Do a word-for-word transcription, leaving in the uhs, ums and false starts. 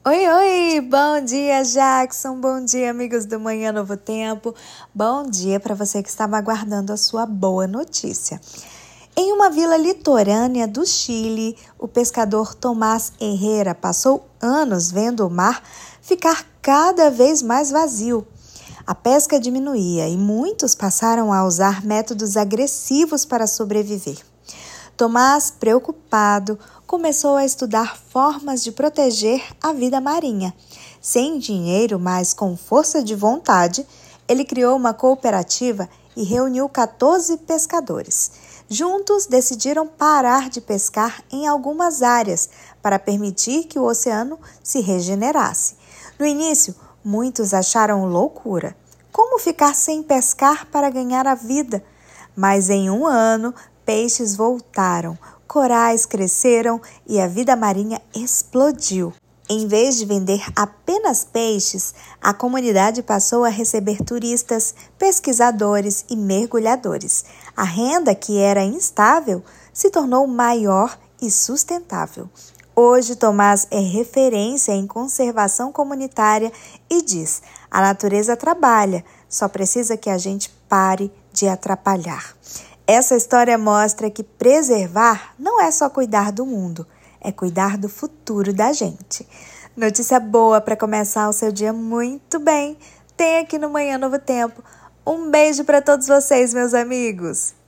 Oi, oi! Bom dia, Jackson! Bom dia, amigos do Manhã Novo Tempo! Bom dia para você que estava aguardando a sua boa notícia. Em uma vila litorânea do Chile, o pescador Tomás Herrera passou anos vendo o mar ficar cada vez mais vazio. A pesca diminuía e muitos passaram a usar métodos agressivos para sobreviver. Tomás, preocupado, começou a estudar formas de proteger a vida marinha. Sem dinheiro, mas com força de vontade, ele criou uma cooperativa e reuniu quatorze pescadores. Juntos, decidiram parar de pescar em algumas áreas para permitir que o oceano se regenerasse. No início, muitos acharam loucura. Como ficar sem pescar para ganhar a vida? Mas em um ano, peixes voltaram, corais cresceram e a vida marinha explodiu. Em vez de vender apenas peixes, a comunidade passou a receber turistas, pesquisadores e mergulhadores. A renda, que era instável, se tornou maior e sustentável. Hoje, Tomás é referência em conservação comunitária e diz: a natureza trabalha, só precisa que a gente pare de atrapalhar. Essa história mostra que preservar não é só cuidar do mundo, é cuidar do futuro da gente. Notícia boa para começar o seu dia muito bem. Tem aqui no Manhã Novo Tempo. Um beijo para todos vocês, meus amigos!